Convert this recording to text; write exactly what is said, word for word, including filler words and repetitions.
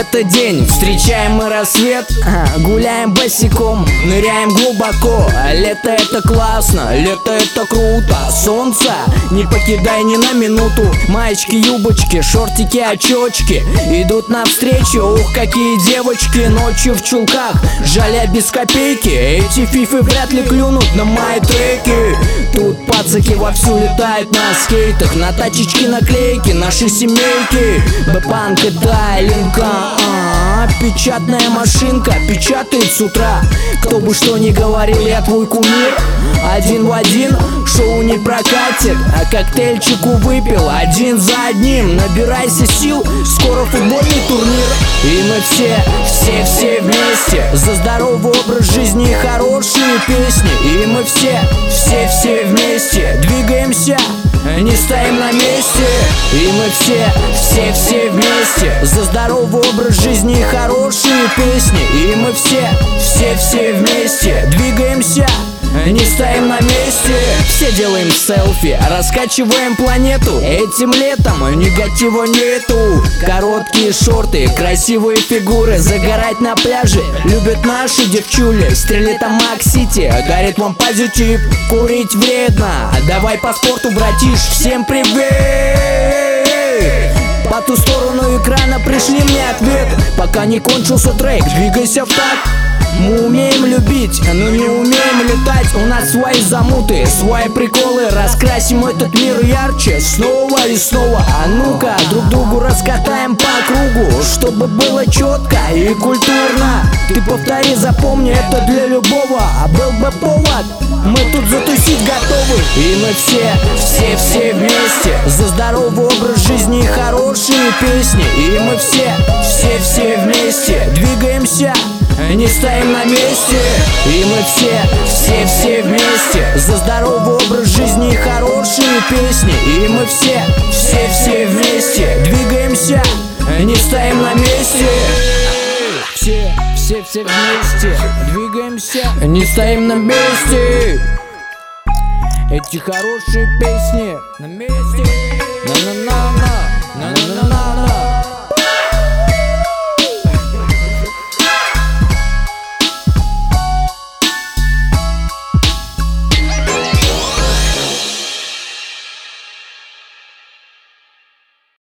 этот день встречаем мы рассвет, гуляем босиком, ныряем глубоко. Лето это классно, лето это круто. Солнце не покидай ни на минуту. Маечки, юбочки, шортики, очечки идут навстречу. Ух, какие девочки ночью в чулках, жаля без копейки. Эти фифы вряд ли клюнут на мои треки. Тут пацаки вовсю летают на скейтах, на тачечки наклейки нашей семейки. Бэпанк это линка, а -а -а. Печатная машинка печатает с утра. Кто бы что ни говорил, я твой кумир. Один в один шоу не прокатит, а коктейльчику выпил один за одним. Набирайся сил, скоро футбольный турнир. И мы все, все, все вместе за здоровый образ жизни и хорошие песни. И мы все, все, все вместе двигаемся, не стоим на месте. И мы все, все, все вместе за здоровый образ жизни и хорошие песни. И мы все, все, все вместе двигаемся, не стоим на месте. Все делаем селфи, раскачиваем планету. Этим летом негатива нету. Короткие шорты, красивые фигуры, загорать на пляже любят наши девчули. Стрелета Мак-Сити, горит вам позитив. Курить вредно, давай по спорту, братиш. Всем привет! По ту сторону экрана пришли мне ответ. Пока не кончился трек, двигайся в такт. Мы умеем любить, но не умеем летать. У нас свои замуты, свои приколы. Раскрасим этот мир ярче снова и снова. А ну-ка, друг другу раскатаем по кругу, чтобы было четко и культурно. Ты повтори, запомни, это для любого. А был бы повод, мы тут затусить готовы. И мы все, все, все вместе за здоровый образ жизни и хорошие песни. И мы все, все, все вместе двигаемся, не стоим на месте. И мы все, все, все вместе за здоровый образ жизни и хорошие песни. И мы все, все, все вместе двигаемся, не стоим на месте. Все, все, все вместе двигаемся, не стоим на месте. Эти хорошие песни на месте. На-на-на-на, на-на-на.